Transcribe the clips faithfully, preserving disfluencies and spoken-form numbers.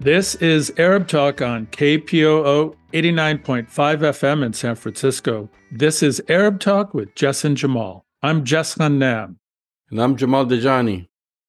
This is Arab Talk on K P O O eighty-nine point five F M in San Francisco. This is Arab Talk with Jess and Jamal. I'm Jess Ghannam. And I'm Jamal Dajani.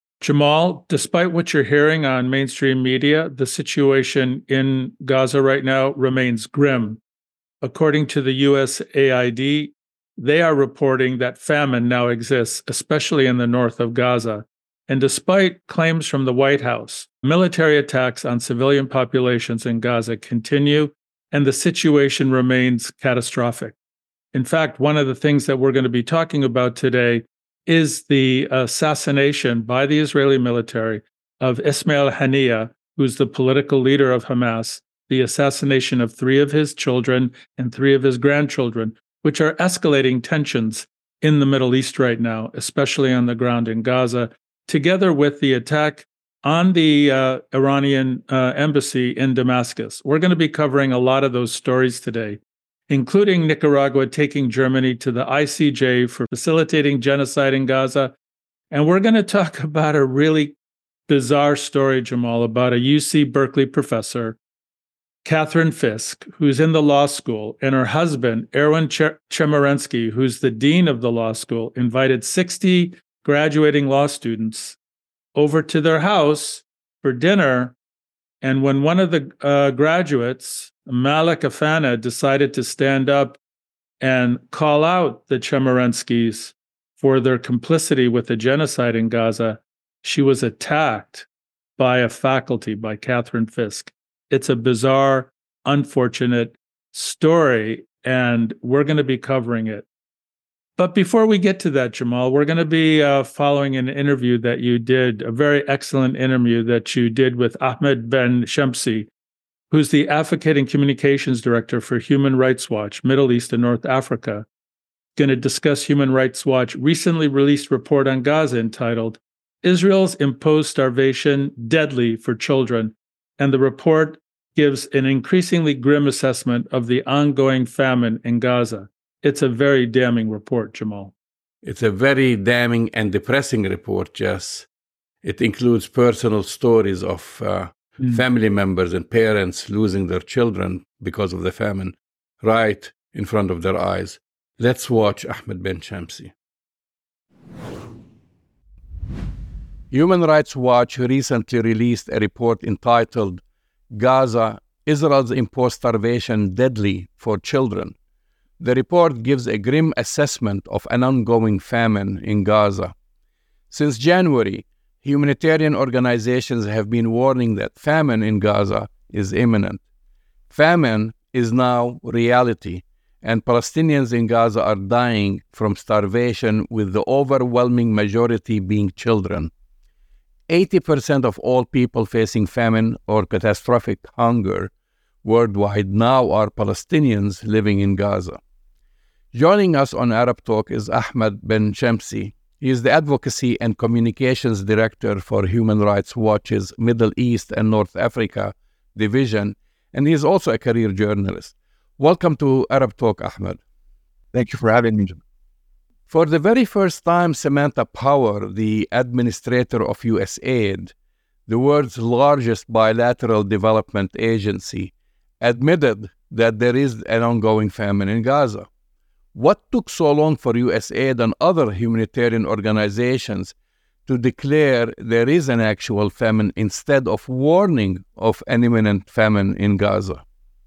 Jamal, despite what you're hearing on mainstream media, the situation in Gaza right now remains grim. According to the U S A I D, they are reporting that famine now exists, especially in the north of Gaza. And despite claims from the White House, military attacks on civilian populations in Gaza continue, and the situation remains catastrophic. In fact, one of the things that we're going to be talking about today is the assassination by the Israeli military of Ismail Haniyeh, who's the political leader of Hamas, the assassination of three of his children and three of his grandchildren, which are escalating tensions in the Middle East right now, especially on the ground in Gaza, together with the attack on the uh, Iranian uh, embassy in Damascus. We're going to be covering a lot of those stories today, including Nicaragua taking Germany to the I C J for facilitating genocide in Gaza. And we're going to talk about a really bizarre story, Jamal, about a U C Berkeley professor, Catherine Fisk, who's in the law school, and her husband, Erwin Ch- Chemerinsky, who's the dean of the law school, invited sixty graduating law students over to their house for dinner. And when one of the uh, graduates, Malik Afana, decided to stand up and call out the Chemerenskys for their complicity with the genocide in Gaza, she was attacked by a faculty, by Catherine Fisk. It's a bizarre, unfortunate story, and we're going to be covering it. But before we get to that, Jamal, we're going to be uh, following an interview that you did, a very excellent interview that you did with Ahmed Ben Shamsi, who's the Advocating Communications Director for Human Rights Watch, Middle East and North Africa. Going to discuss Human Rights Watch recently released report on Gaza entitled, Israel's Imposed Starvation Deadly for Children. And the report gives an increasingly grim assessment of the ongoing famine in Gaza. It's a very damning report, Jamal. It's a very damning and depressing report, Jess. It includes personal stories of uh, mm. family members and parents losing their children because of the famine right in front of their eyes. Let's watch Ahmed Ben Shamsi. Human Rights Watch recently released a report entitled Gaza, Israel's Imposed Starvation Deadly for Children. The report gives a grim assessment of an ongoing famine in Gaza. Since January, humanitarian organizations have been warning that famine in Gaza is imminent. Famine is now reality, and Palestinians in Gaza are dying from starvation, with the overwhelming majority being children. eighty percent of all people facing famine or catastrophic hunger worldwide now are Palestinians living in Gaza. Joining us on Arab Talk is Ahmed Ben Shamsi. He is the Advocacy and Communications Director for Human Rights Watch's Middle East and North Africa division, and he is also a career journalist. Welcome to Arab Talk, Ahmed. Thank you for having me. For the very first time, Samantha Power, the administrator of U S A I D, the world's largest bilateral development agency, admitted that there is an ongoing famine in Gaza. What took so long for U S A I D and other humanitarian organizations to declare there is an actual famine instead of warning of an imminent famine in Gaza?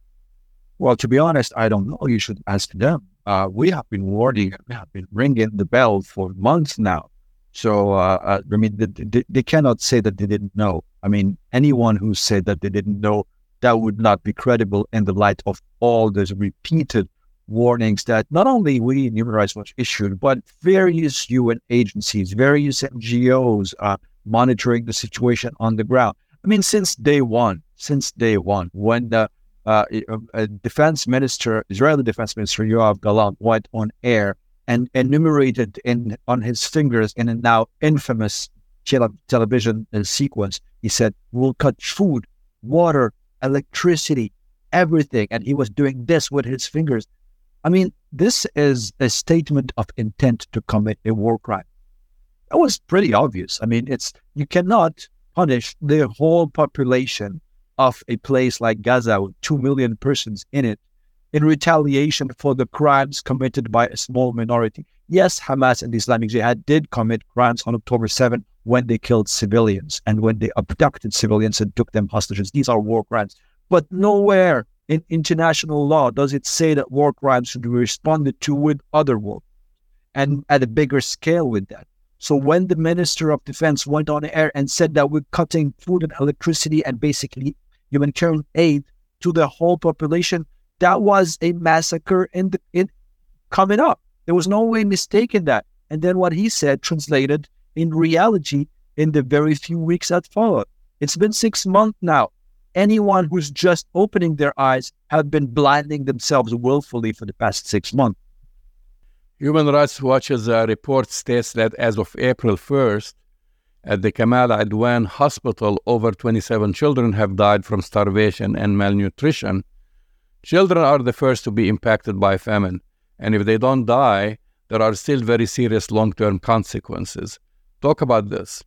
Well, to be honest, I don't know. You should ask them. Uh, we have been warning, we have been ringing the bell for months now. So, uh, uh, I mean, they, they, they cannot say that they didn't know. I mean, anyone who said that they didn't know, that would not be credible in the light of all those repeated warnings that not only we in Human Rights Watch issued, but various U N agencies, various N G Os uh, monitoring the situation on the ground. I mean, since day one, since day one, when the uh, uh, Defense Minister, Israeli Defense Minister Yoav Gallant went on air and enumerated in on his fingers in a now infamous tele- television uh, sequence, he said, we'll cut food, water, electricity, everything. And he was doing this with his fingers. I mean, this is a statement of intent to commit a war crime. That was pretty obvious. I mean, it's you cannot punish the whole population of a place like Gaza with two million persons in it in retaliation for the crimes committed by a small minority. Yes, Hamas and the Islamic Jihad did commit crimes on October seventh when they killed civilians and when they abducted civilians and took them hostages. These are war crimes. But nowhere in international law does it say that war crimes should be responded to with other war and at a bigger scale with that. So when the Minister of Defense went on air and said that we're cutting food and electricity and basically humanitarian aid to the whole population, that was a massacre in the in coming up. There was no way mistaking that. And then what he said translated in reality in the very few weeks that followed. It's been six months now. Anyone who's just opening their eyes have been blinding themselves willfully for the past six months. Human Rights Watch's uh, report states that as of April first, at the Kamal Adwan Hospital, over twenty-seven children have died from starvation and malnutrition. Children are the first to be impacted by famine, and if they don't die, there are still very serious long-term consequences. Talk about this.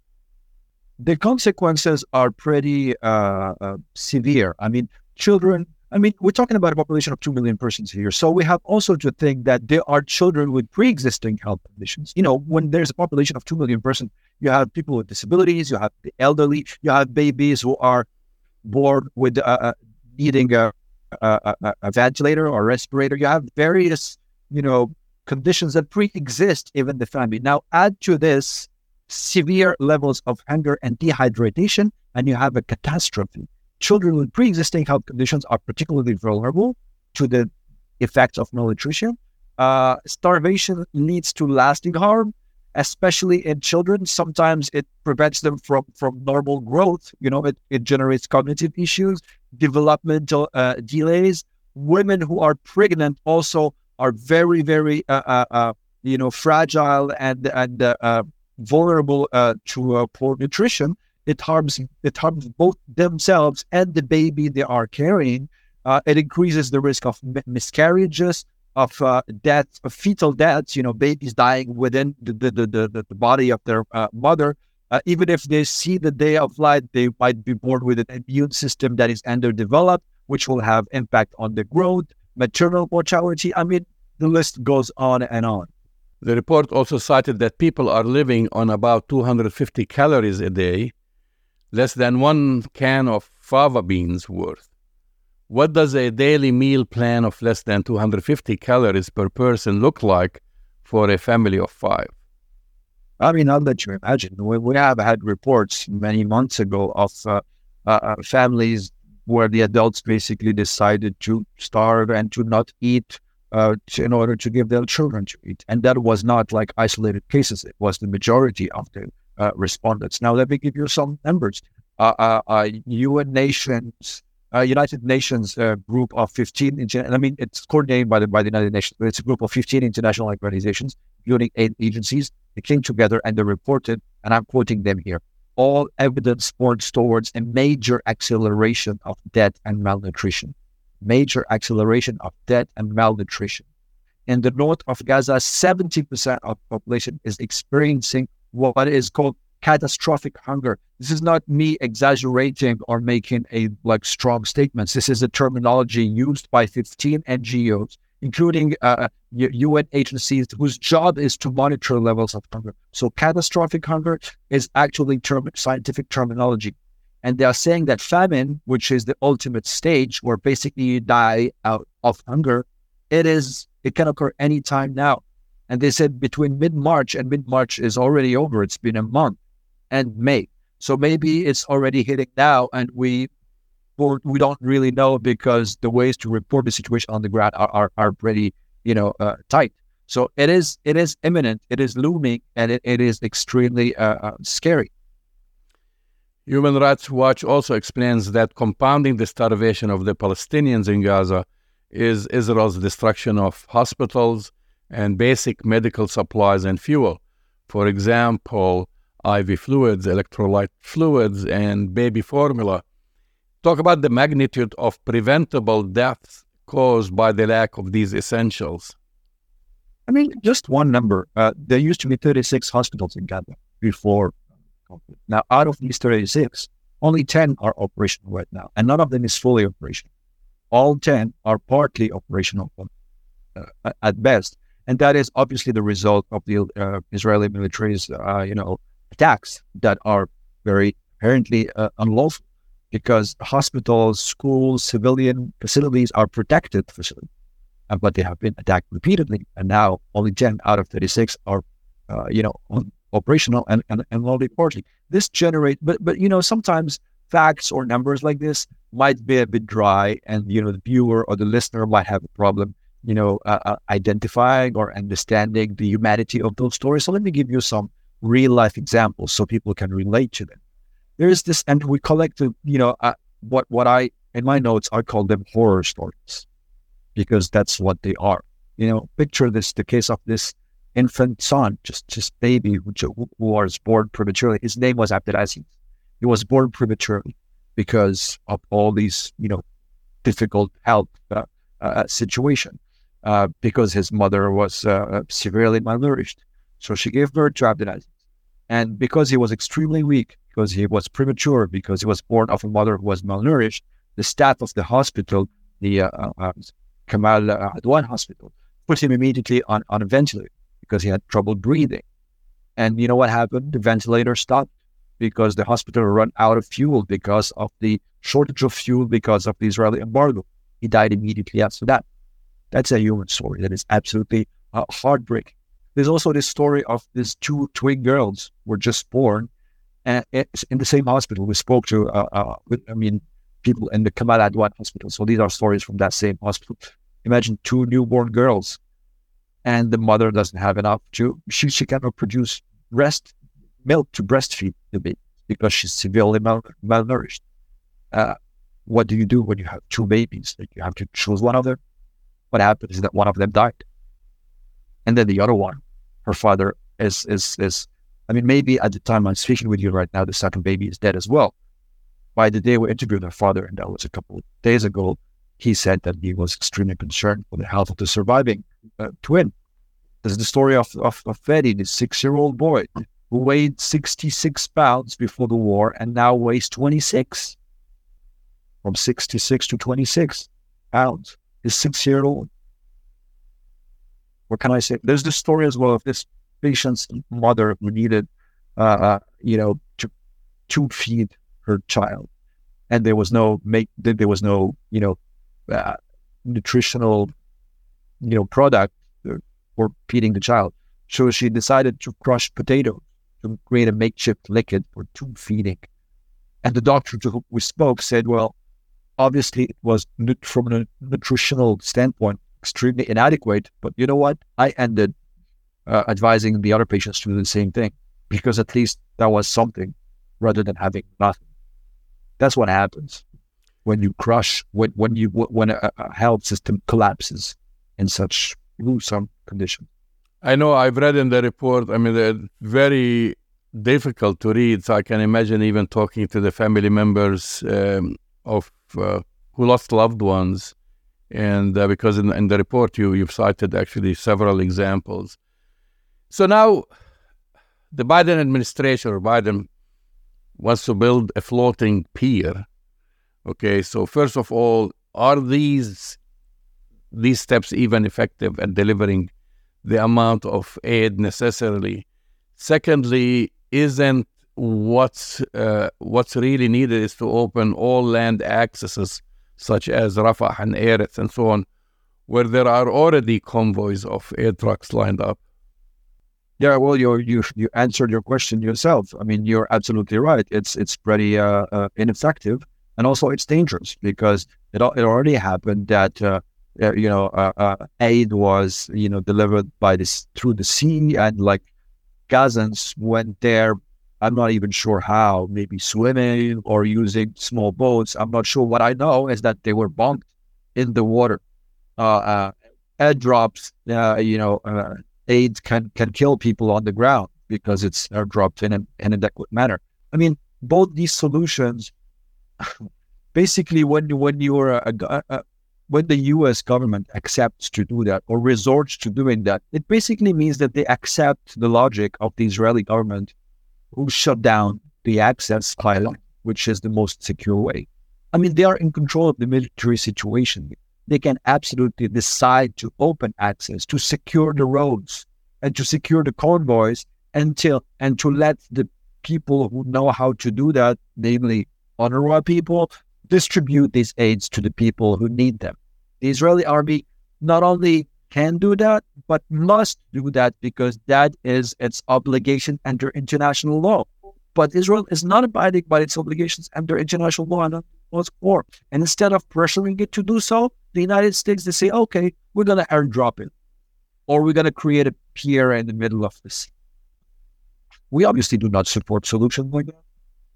The consequences are pretty uh, uh, severe. I mean, children, I mean, we're talking about a population of two million persons here. So we have also to think that there are children with pre-existing health conditions. You know, when there's a population of two million persons, you have people with disabilities, you have the elderly, you have babies who are born with uh, uh, needing a, a, a, a ventilator or respirator. You have various, you know, conditions that pre-exist even the family. Now add to this severe levels of hunger and dehydration, and you have a catastrophe. Children with pre-existing health conditions are particularly vulnerable to the effects of malnutrition. Uh, starvation leads to lasting harm, especially in children. Sometimes it prevents them from, from normal growth. You know, it, it generates cognitive issues, developmental uh, delays. Women who are pregnant also are very, very, uh, uh, uh, you know, fragile and and uh, uh, vulnerable uh, to uh, poor nutrition. It harms it harms both themselves and the baby they are carrying. Uh, it increases the risk of m- miscarriages, of uh, death, of fetal deaths. You know, babies dying within the the the, the, the body of their uh, mother. Uh, even if they see the day of light, they might be born with an immune system that is underdeveloped, which will have impact on the growth, maternal mortality. I mean, the list goes on and on. The report also cited that people are living on about two hundred fifty calories a day, less than one can of fava beans worth. What does a daily meal plan of less than two hundred fifty calories per person look like for a family of five? I mean, I'll let you imagine. We, we have had reports many months ago of uh, uh, families where the adults basically decided to starve and to not eat uh, to, in order to give their children to eat. And that was not like isolated cases. It was the majority of the uh, respondents. Now, let me give you some numbers. Uh, uh, uh, U N Nations, uh, United Nations uh, group of fifteen, I mean, it's coordinated by the, by the United Nations, but it's a group of fifteen international organizations, including eight agencies. They came together and they reported, and I'm quoting them here, all evidence points towards a major acceleration of death and malnutrition. Major acceleration of death and malnutrition. In the north of Gaza, seventy percent of the population is experiencing what is called catastrophic hunger. This is not me exaggerating or making a like strong statements. This is a terminology used by fifteen N G Os, including uh, U N agencies whose job is to monitor levels of hunger. So catastrophic hunger is actually term- scientific terminology. And they are saying that famine, which is the ultimate stage where basically you die out of hunger, it is it can occur anytime now. And they said between mid-March, and mid-March is already over, it's been a month, and May. So maybe it's already hitting now, and we or we don't really know because the ways to report the situation on the ground are are, are pretty, you know, uh, tight. So it is it is imminent, it is looming, and it, it is extremely uh, uh, scary. Human Rights Watch also explains that compounding the starvation of the Palestinians in Gaza is Israel's destruction of hospitals and basic medical supplies and fuel. For example, I V fluids, electrolyte fluids, and baby formula. Talk about the magnitude of preventable deaths caused by the lack of these essentials. I mean, just one number. Uh, there used to be thirty-six hospitals in Gaza before. Now, out of these thirty-six, Only ten are operational right now, and none of them is fully operational. All ten are partly operational uh, at best, and that is obviously the result of the uh, Israeli military's, uh, you know, attacks that are very apparently uh, unlawful, because hospitals, schools, civilian facilities are protected facilities, uh, but they have been attacked repeatedly, and now only ten out of thirty-six are, uh, you know, operational and, and, and only partly. This generate, but but you know, sometimes facts or numbers like this might be a bit dry, and you know, the viewer or the listener might have a problem, you know, uh, uh, identifying or understanding the humanity of those stories. So let me give you some real life examples so people can relate to them. There is this, and we collect, you know, uh, what what I in my notes I call them horror stories, because that's what they are. You know, picture this: the case of this infant son, just just baby, who, who was born prematurely. His name was Abdelaziz. He was born prematurely because of all these, you know, difficult health uh, uh, situation. Uh, because his mother was uh, severely malnourished, so she gave birth to Abdelaziz. And because he was extremely weak, because he was premature, because he was born of a mother who was malnourished, the staff of the hospital, the uh, uh, Kamal Adwan hospital, put him immediately on, on a ventilator because he had trouble breathing. And you know what happened? The ventilator stopped because the hospital ran out of fuel because of the shortage of fuel because of the Israeli embargo. He died immediately after that. That's a human story that is absolutely uh, heartbreaking. There's also this story of these two twin girls who were just born, and it's in the same hospital. We spoke to, uh, uh, with, I mean, people in the Kamal Adwan hospital. So these are stories from that same hospital. Imagine two newborn girls, and the mother doesn't have enough to, she, she cannot produce breast milk to breastfeed the baby because she's severely mal, malnourished. Uh, what do you do when you have two babies? Like, you have to choose one of them. What happens is that one of them died, and then the other one, her father is is is. I mean, maybe at the time I'm speaking with you right now, the second baby is dead as well. By the day we interviewed her father, and that was a couple of days ago, he said that he was extremely concerned for the health of the surviving uh, twin. There's the story of of, of Fedi, the six-year-old boy who weighed sixty-six pounds before the war, and now weighs twenty-six. From sixty-six to twenty-six pounds. His six-year-old. What can I say? There's the story as well of this patient's mother who needed, uh, uh, you know, to to feed her child, and there was no make. There was no, you know, uh, nutritional, you know, product for feeding the child. So she decided to crush potatoes to create a makeshift liquid for tube feeding. And the doctor to whom we spoke said, well, obviously, it was from a nutritional standpoint extremely inadequate. But you know what? I ended uh, advising the other patients to do the same thing, because at least that was something rather than having nothing. That's what happens when you crush, when when you when a, a health system collapses in such gruesome conditions. I know I've read in the report, I mean, they're very difficult to read. So I can imagine even talking to the family members um, of Uh, who lost loved ones, and uh, because in, in the report you you've cited actually several examples. So now the Biden administration, or Biden, wants to build a floating pier. Okay, so first of all, are these these steps even effective at delivering the amount of aid necessarily? Secondly, isn't what's uh, what's really needed is to open all land accesses such as Rafah and Erez and so on, where there are already convoys of air trucks lined up? Yeah, well, you you you answered your question yourself. I mean, you're absolutely right. It's it's pretty uh, uh, ineffective, and also it's dangerous, because it it already happened that uh, uh, you know uh, uh, aid was you know delivered by this through the sea, and like Gazans went there. I'm not even sure how, maybe swimming or using small boats. I'm not sure. What I know is that they were bumped in the water. Uh, uh, airdrops, uh, you know, uh, aid can, can kill people on the ground because it's airdropped in an inadequate manner. I mean, both these solutions, basically when, when you're a, a, a, when the U S government accepts to do that or resorts to doing that, it basically means that they accept the logic of the Israeli government, who shut down the access pipeline which is the most secure way. I mean, they are in control of the military situation. They can absolutely decide to open access, to secure the roads, and to secure the convoys until and to let the people who know how to do that, namely UNRWA people, distribute these aids to the people who need them. The Israeli army not only can do that, but must do that because that is its obligation under international law. But Israel is not abiding by its obligations under international law and was war. And instead of pressuring it to do so, the United States, they say, okay, we're going to airdrop it. Or we're going to create a pier in the middle of the sea. We obviously do not support solutions like that.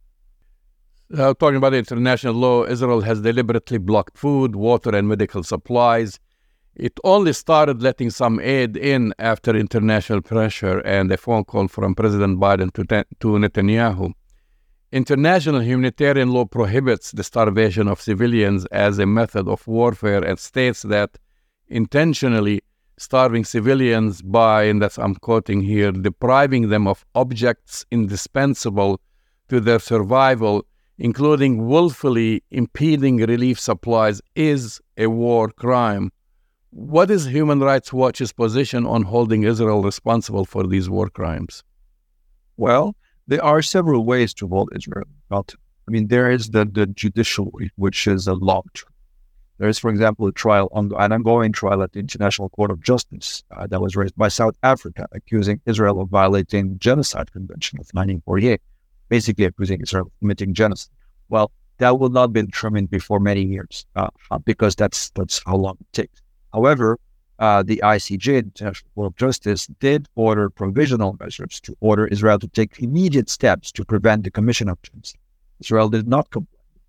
Uh, talking about international law, Israel has deliberately blocked food, water, and medical supplies. It only started letting some aid in after international pressure and a phone call from President Biden to, to Netanyahu. International humanitarian law prohibits the starvation of civilians as a method of warfare and states that intentionally starving civilians by, and that's I'm quoting here, depriving them of objects indispensable to their survival, including willfully impeding relief supplies, is a war crime. What is Human Rights Watch's position on holding Israel responsible for these war crimes? Well, there are several ways to hold Israel accountable. I mean, there is the, the judicial way, which is a long term. There is, for example, a trial, on, an ongoing trial at the International Court of Justice uh, that was raised by South Africa, accusing Israel of violating the Genocide Convention of nineteen forty-eight, basically accusing Israel of committing genocide. Well, that will not be determined before many years uh, because that's that's how long it takes. However, uh, the I C J, the International Court of Justice, did order provisional measures to order Israel to take immediate steps to prevent the commission of genocide. Israel did not comply.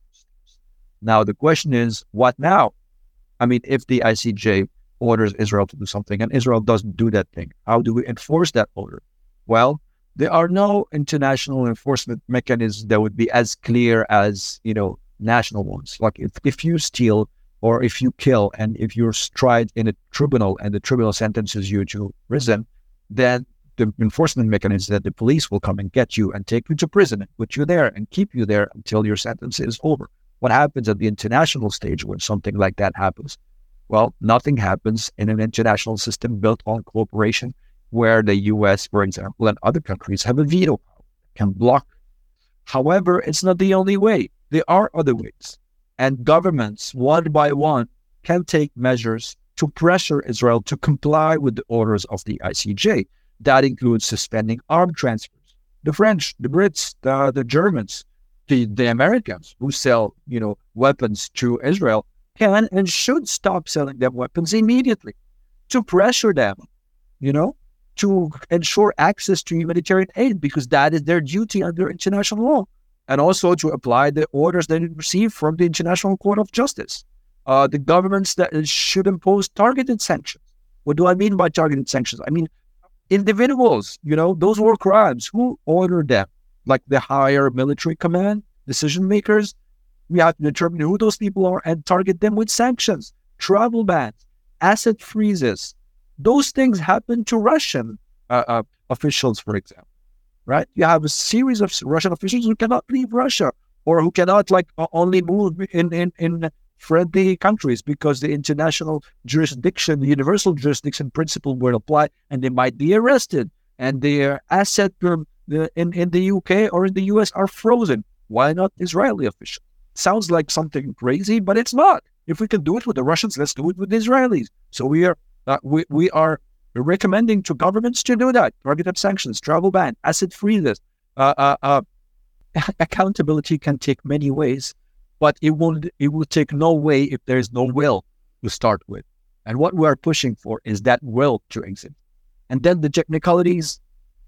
Now, the question is, what now? I mean, if the I C J orders Israel to do something and Israel doesn't do that thing, how do we enforce that order? Well, there are no international enforcement mechanisms that would be as clear as, you know, national ones. Like if, if you steal or if you kill and if you're tried in a tribunal and the tribunal sentences you to prison, then the enforcement mechanism that the police will come and get you and take you to prison and put you there and keep you there until your sentence is over. What happens at the international stage when something like that happens? Well, nothing happens in an international system built on cooperation where the U S, for example, and other countries have a veto power, can block. However, it's not the only way. There are other ways. And governments, one by one, can take measures to pressure Israel to comply with the orders of the I C J. That includes suspending arms transfers. The French, the Brits, the, the Germans, the, the Americans who sell, you know, weapons to Israel can and should stop selling them weapons immediately to pressure them, you know, to ensure access to humanitarian aid because that is their duty under international law, and also to apply the orders they receive from the International Court of Justice. Uh, the governments that should impose targeted sanctions. What do I mean by targeted sanctions? I mean individuals, you know, those war crimes, who ordered them? Like the higher military command, decision makers. We have to determine who those people are and target them with sanctions, travel bans, asset freezes. Those things happen to Russian uh, uh, officials, for example, right? You have a series of Russian officials who cannot leave Russia or who cannot like only move in, in, in friendly countries because the international jurisdiction, the universal jurisdiction principle will apply and they might be arrested and their asset The, in, in the U K or in the U S are frozen. Why not Israeli officials? Sounds like something crazy, but it's not. If we can do it with the Russians, let's do it with the Israelis. So we are uh, we, we are recommending to governments to do that. Targeted sanctions, travel ban, asset freezes. Uh, uh, uh, accountability can take many ways, but it will it will take no way if there is no will to start with. And what we are pushing for is that will to exist. And then the technicalities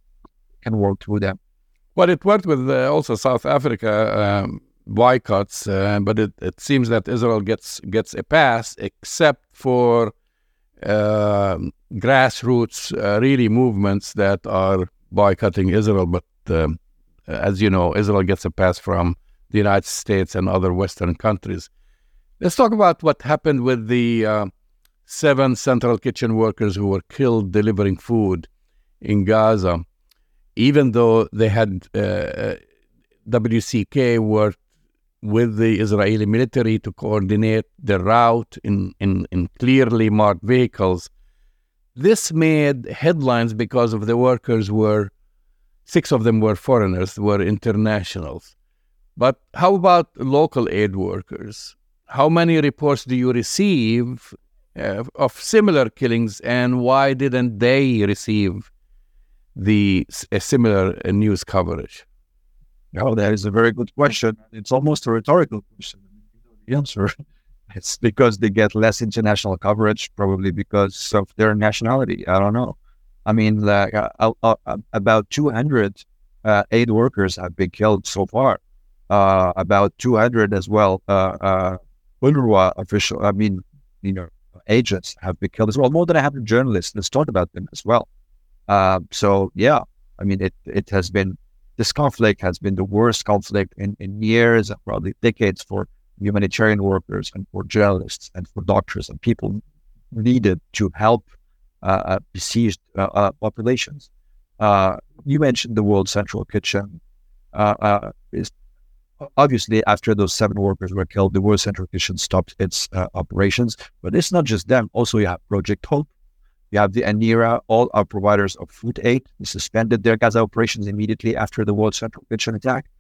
can work through them. Well, it worked with uh, also South Africa um, boycotts, uh, but it, it seems that Israel gets gets a pass, except for uh, grassroots, uh, really movements that are boycotting Israel. But um, as you know, Israel gets a pass from the United States and other Western countries. Let's talk about what happened with the uh, seven Central Kitchen workers who were killed delivering food in Gaza. Even though they had, uh, W C K worked with the Israeli military to coordinate the route in, in, in clearly marked vehicles. This made headlines because of the workers were, six of them were foreigners, were internationals. But how about local aid workers? How many reports do you receive uh, of similar killings, and why didn't they receive the a similar uh, news coverage? Oh, that is a very good question. It's almost a rhetorical question. The answer, it's because they get less international coverage, probably because of their nationality. I don't know. I mean, like uh, uh, uh, about two hundred uh, aid workers have been killed so far. Uh, about two hundred as well. Uh, uh, UNRWA official, I mean, you know, agents have been killed as well. More than one hundred journalists. Let's talk about them as well. Uh, so yeah, I mean, it it has been. This conflict has been the worst conflict in, in years and probably decades for humanitarian workers and for journalists and for doctors and people needed to help uh, besieged uh, uh, populations. Uh, you mentioned the World Central Kitchen. Uh, uh, is obviously, after those seven workers were killed, the World Central Kitchen stopped its uh, operations. But it's not just them. Also, you have Project Hope. You have the ANIRA, all our providers of food aid. They suspended their Gaza operations immediately after the World Central Kitchen attack.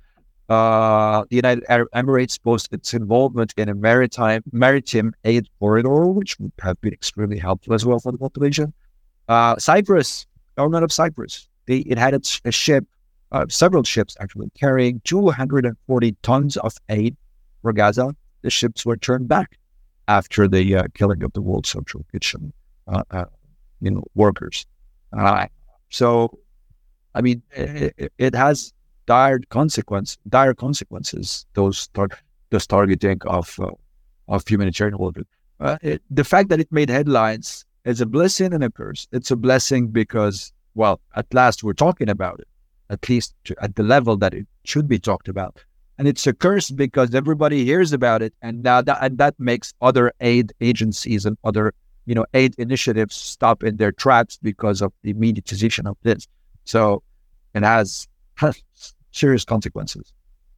Uh, the United Arab Emirates posted its involvement in a maritime maritime aid corridor, which would have been extremely helpful as well for the population. Uh, Cyprus, government of Cyprus, they it had its, a ship, uh, several ships actually, carrying two hundred forty tons of aid for Gaza. The ships were turned back after the uh, killing of the World Central Kitchen uh, uh, you know, workers. Uh, so, I mean, it, it has dire consequence, dire consequences. Those tar- those targeting of uh, of humanitarian workers. Uh, it, the fact that it made headlines is a blessing and a curse. It's a blessing because, well, at last we're talking about it, at least to, at the level that it should be talked about. And it's a curse because everybody hears about it, and now that and that makes other aid agencies and other you know, aid initiatives stop in their tracks because of the mediatization of this. So it has serious consequences.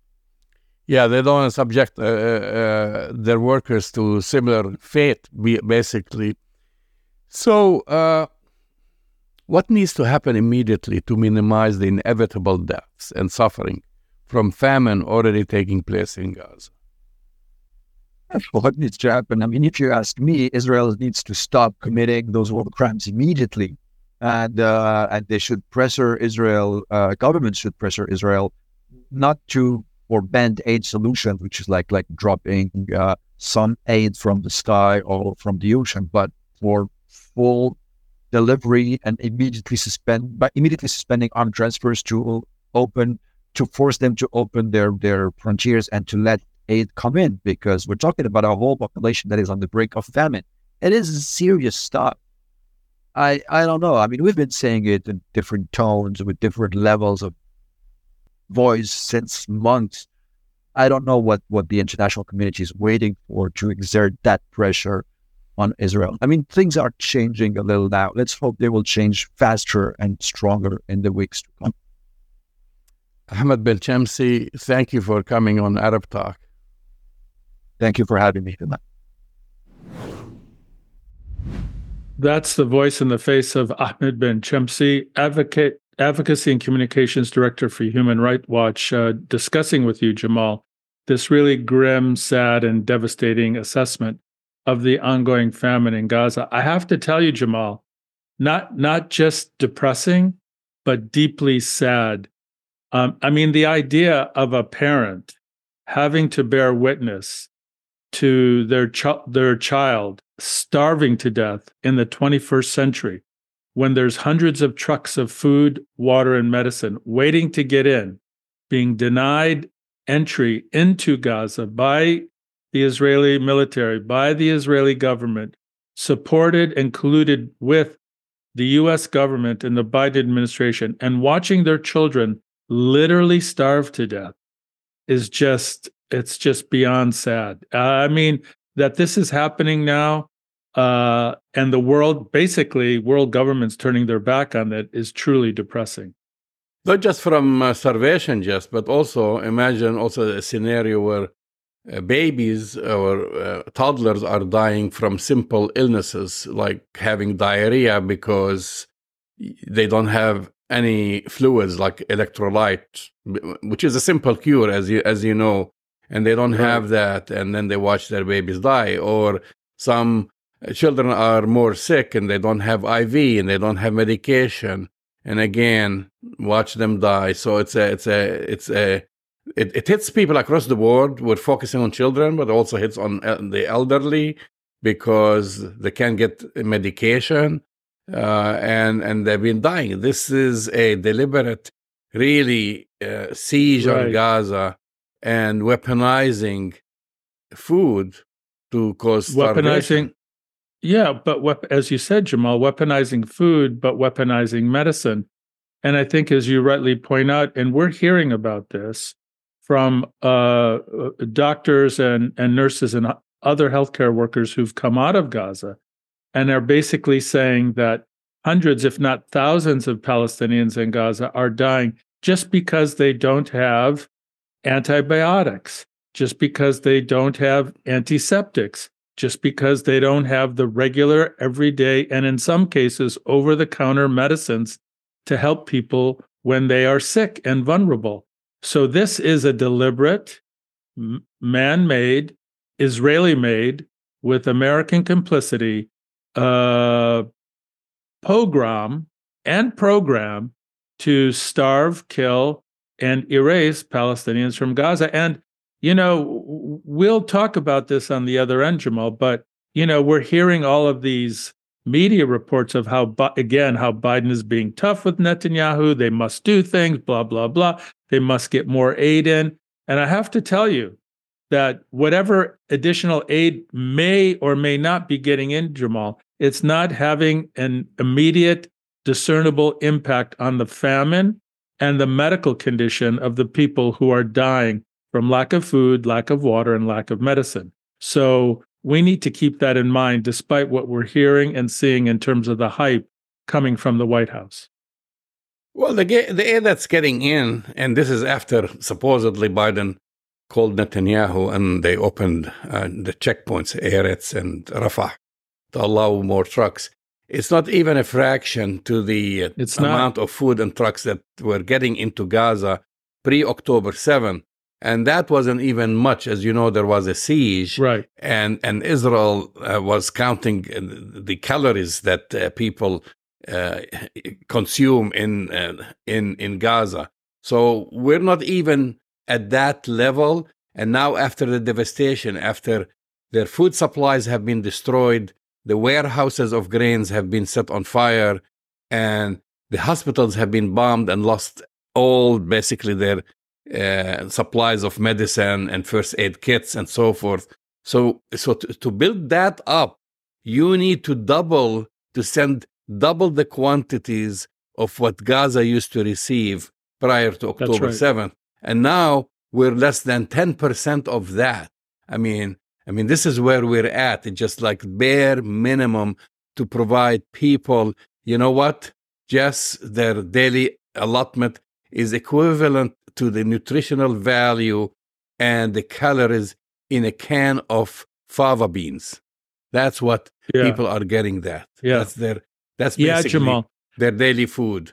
Yeah, they don't want to subject uh, uh, their workers to similar fate, basically. So uh, what needs to happen immediately to minimize the inevitable deaths and suffering from famine already taking place in Gaza? What needs to happen? I mean, if you ask me, Israel needs to stop committing those war crimes immediately, and uh, and they should pressure Israel. Uh, government should pressure Israel not to or band aid solutions, which is like like dropping uh, some aid from the sky or from the ocean, but for full delivery and immediately suspend by immediately suspending armed transfers to open to force them to open their their frontiers and to let aid come in, because we're talking about a whole population that is on the brink of famine. It is serious stuff. I I don't know. I mean, we've been saying it in different tones with different levels of voice since months. I don't know what, what the international community is waiting for to exert that pressure on Israel. I mean, things are changing a little now. Let's hope they will change faster and stronger in the weeks to come. Ahmed Belchamsi, thank you for coming on Arab Talk. Thank you for having me. That's the voice in the face of Ahmed Belchamsi, advocate, advocacy and communications director for Human Rights Watch, uh, discussing with you, Jamal, this really grim, sad, and devastating assessment of the ongoing famine in Gaza. I have to tell you, Jamal, not not just depressing, but deeply sad. Um, I mean, the idea of a parent having to bear witness to their ch- their child starving to death in the twenty-first century, when there's hundreds of trucks of food, water, and medicine waiting to get in, being denied entry into Gaza by the Israeli military, by the Israeli government, supported and colluded with the U S government and the Biden administration, and watching their children literally starve to death is just, it's just beyond sad. Uh, I mean, that this is happening now, uh, and the world, basically, world governments turning their back on it is truly depressing. Not just from uh, starvation, just, but also imagine also a scenario where uh, babies or uh, toddlers are dying from simple illnesses like having diarrhea because they don't have any fluids like electrolyte, which is a simple cure, as you as you know, and they don't right. have that, and then they watch their babies die. Or some children are more sick and they don't have I V and they don't have medication, and again watch them die. So it's a it's a it's a it, it hits people across the board. We're focusing on children, but also hits on the elderly because they can't get medication. Uh, and and they've been dying. This is a deliberate, really, uh, siege right. on Gaza and weaponizing food to cause starvation. Weaponizing, yeah, but wep- as you said, Jamal, weaponizing food, but weaponizing medicine. And I think, as you rightly point out, and we're hearing about this from uh, doctors and, and nurses and other healthcare workers who've come out of Gaza, and are basically saying that hundreds, if not thousands, of Palestinians in Gaza are dying just because they don't have antibiotics, just because they don't have antiseptics, just because they don't have the regular, everyday, and in some cases, over-the-counter medicines to help people when they are sick and vulnerable. So this is a deliberate, man-made, Israeli-made, with American complicity, uh, pogrom and program to starve, kill, and erase Palestinians from Gaza. And, you know, we'll talk about this on the other end, Jamal, but, you know, we're hearing all of these media reports of how, again, how Biden is being tough with Netanyahu. They must do things, blah, blah, blah. They must get more aid in. And I have to tell you that whatever additional aid may or may not be getting in, Jamal, it's not having an immediate, discernible impact on the famine and the medical condition of the people who are dying from lack of food, lack of water, and lack of medicine. So we need to keep that in mind, despite what we're hearing and seeing in terms of the hype coming from the White House. Well, the, the aid that's getting in, and this is after supposedly Biden called Netanyahu and they opened uh, the checkpoints, Eretz and Rafah, to allow more trucks. It's not even a fraction to the uh, amount of food and trucks that were getting into Gaza pre-October seventh. And that wasn't even much. As you know, there was a siege. Right. And, and Israel uh, was counting the calories that uh, people uh, consume in, uh, in, in Gaza. So we're not even at that level. And now after the devastation, after their food supplies have been destroyed, the warehouses of grains have been set on fire, and the hospitals have been bombed and lost all basically their uh, supplies of medicine and first aid kits and so forth. So, so to, to build that up, you need to double, to send double the quantities of what Gaza used to receive prior to October right. seventh. And now we're less than ten percent of that. I mean, I mean, this is where we're at. It's just like bare minimum to provide people, you know what? Just their daily allotment is equivalent to the nutritional value and the calories in a can of fava beans. That's what yeah. people are getting that. Yeah. That's their, that's basically yeah, Jamal. their daily food.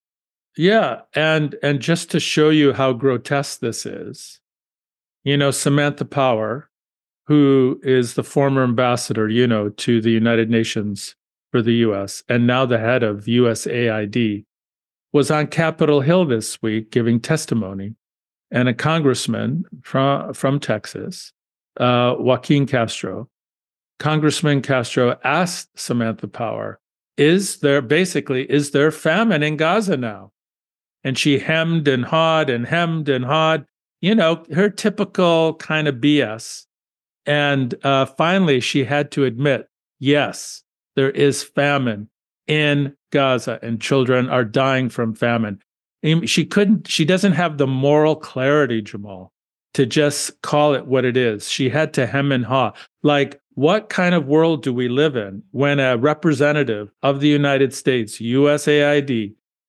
Yeah. And, and just to show you how grotesque this is, you know, Samantha Power, who is the former ambassador, you know, to the United Nations for the U S and now the head of U S A I D, was on Capitol Hill this week giving testimony. And a congressman from, from Texas, uh, Joaquin Castro, Congressman Castro asked Samantha Power, is there basically, is there famine in Gaza now? And she hemmed and hawed and hemmed and hawed, you know, her typical kind of B S. And uh, finally, she had to admit, yes, there is famine in Gaza and children are dying from famine. She couldn't, she doesn't have the moral clarity, Jamal, to just call it what it is. She had to hem and haw. Like, what kind of world do we live in when a representative of the United States, U S A I D,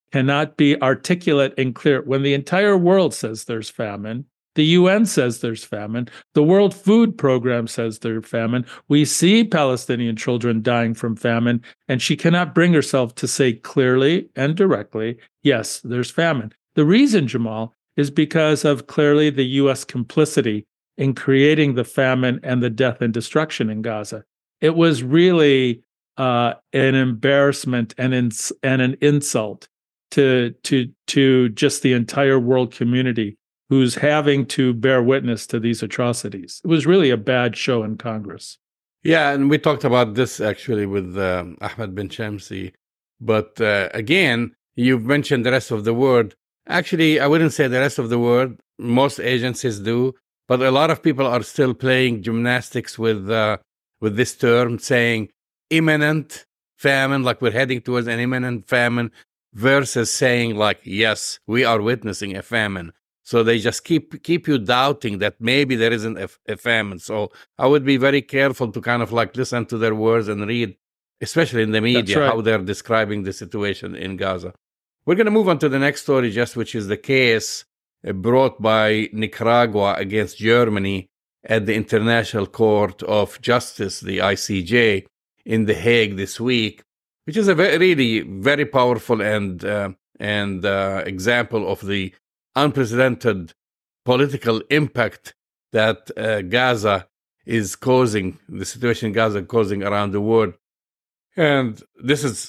cannot be articulate and clear. When the entire world says there's famine, the U N says there's famine, the World Food Program says there's famine, we see Palestinian children dying from famine, and she cannot bring herself to say clearly and directly, yes, there's famine. The reason, Jamal, is because of clearly the U S complicity in creating the famine and the death and destruction in Gaza. It was really uh, an embarrassment and, ins- and an insult to, to, to just the entire world community who's having to bear witness to these atrocities. It was really a bad show in Congress. Yeah, and we talked about this actually with um, Ahmed bin Shamsi. But uh, again, you've mentioned the rest of the world. Actually, I wouldn't say the rest of the world. Most agencies do. But a lot of people are still playing gymnastics with uh, with this term, saying imminent famine, like we're heading towards an imminent famine, versus saying like, yes, we are witnessing a famine. So they just keep keep you doubting that maybe there isn't a, a famine. So I would be very careful to kind of like listen to their words and read, especially in the media, right. how they're describing the situation in Gaza. We're going to move on to the next story, just which is the case brought by Nicaragua against Germany at the International Court of Justice, the I C J, in The Hague this week, which is a very, really very powerful and uh, and uh, example of the unprecedented political impact that uh, Gaza is causing, the situation in Gaza causing around the world. And this is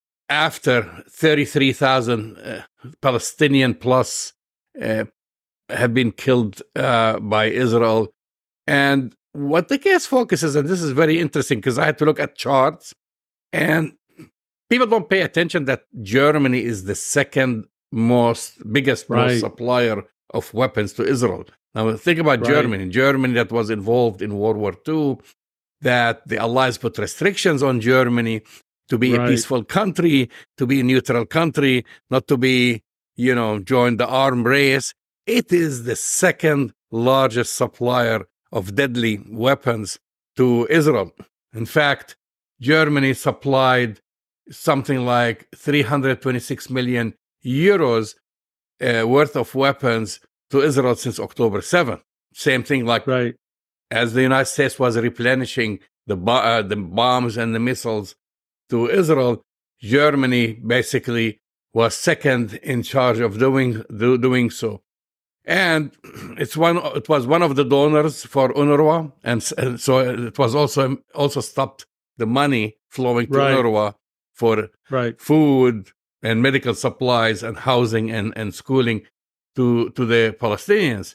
after thirty-three thousand uh, Palestinian plus uh, have been killed uh, by Israel. And what the case focuses, and this is very interesting because I had to look at charts, and people don't pay attention that Germany is the second most biggest right. most supplier of weapons to Israel. Now think about right. Germany. Germany that was involved in World War Two, that the Allies put restrictions on Germany to be right. a peaceful country, to be a neutral country, not to be, you know, join the armed race. It is the second largest supplier of deadly weapons to Israel. In fact, Germany supplied something like three hundred twenty-six million euros uh, worth of weapons to Israel since October seventh. Same thing like right. as the United States was replenishing the, bo- uh, the bombs and the missiles to Israel, Germany basically was second in charge of doing do, doing so. And it's one. It was one of the donors for UNRWA, and, and so it was also also stopped the money flowing to right. UNRWA for right. food and medical supplies and housing and, and schooling to, to the Palestinians.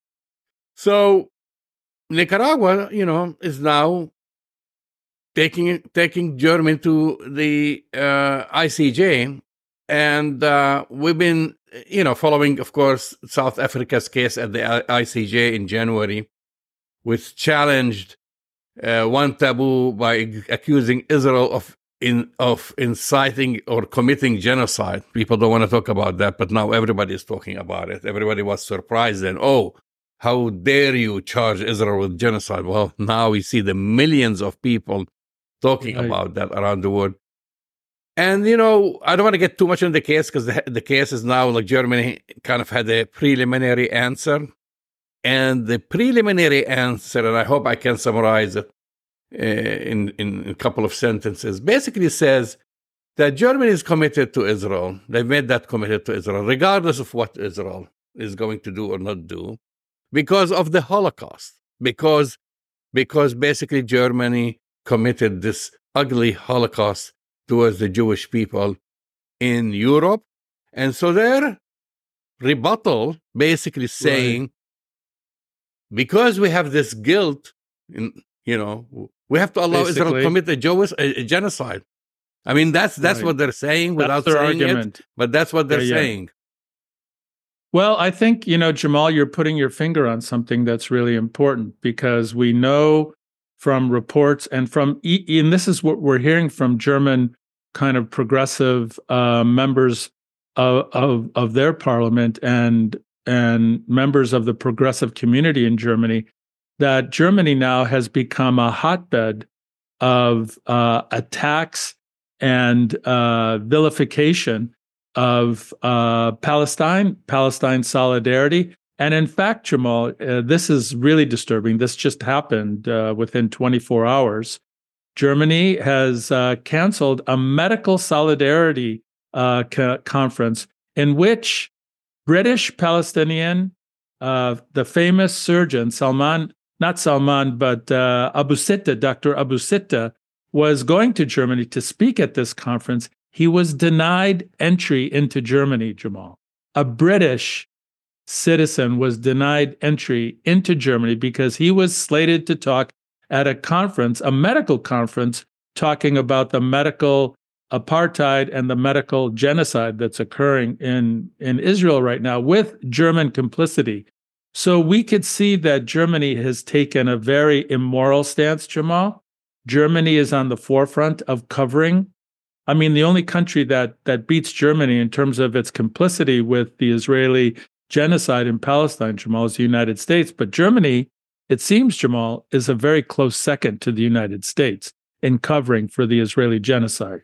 So Nicaragua, you know, is now taking taking Germany to the uh, I C J, and uh, we've been, you know, following, of course, South Africa's case at the I C J in January, which challenged uh, one taboo by accusing Israel of in of inciting or committing genocide. People don't want to talk about that, but now everybody is talking about it. Everybody was surprised and, oh, how dare you charge Israel with genocide? Well, now we see the millions of people talking right. about that around the world. And, you know, I don't want to get too much into the case because the, the case is now like Germany kind of had a preliminary answer. And the preliminary answer, and I hope I can summarize it uh, in, in a couple of sentences, basically says that Germany is committed to Israel. They've made that committed to Israel, regardless of what Israel is going to do or not do, because of the Holocaust, because, because basically Germany committed this ugly Holocaust towards the Jewish people in Europe. And so their rebuttal basically saying, right. because we have this guilt, in, you know, we have to allow basically, Israel to commit a, Jewish, a, a genocide. I mean, that's that's right. what they're saying without saying argument. it, but that's what they're yeah, yeah. saying. Well, I think, you know, Jamal, you're putting your finger on something that's really important, because we know from reports and from, and this is what we're hearing from German kind of progressive uh, members of, of of their parliament and and members of the progressive community in Germany, that Germany now has become a hotbed of uh, attacks and uh, vilification of uh, Palestine, Palestine solidarity. And in fact, Jamal, uh, this is really disturbing. This just happened uh, within twenty-four hours. Germany has uh, canceled a medical solidarity uh, co- conference in which British Palestinian, uh, the famous surgeon Salman, not Salman, but uh, Abu Sitta, Doctor Abu Sitta, was going to Germany to speak at this conference. He was denied entry into Germany, Jamal. A British citizen was denied entry into Germany because he was slated to talk at a conference, a medical conference, talking about the medical apartheid and the medical genocide that's occurring in, in Israel right now with German complicity. So we could see that Germany has taken a very immoral stance, Jamal. Germany is on the forefront of covering. I mean, the only country that that beats Germany in terms of its complicity with the Israeli genocide in Palestine, Jamal, is the United States. But Germany, it seems, Jamal, is a very close second to the United States in covering for the Israeli genocide.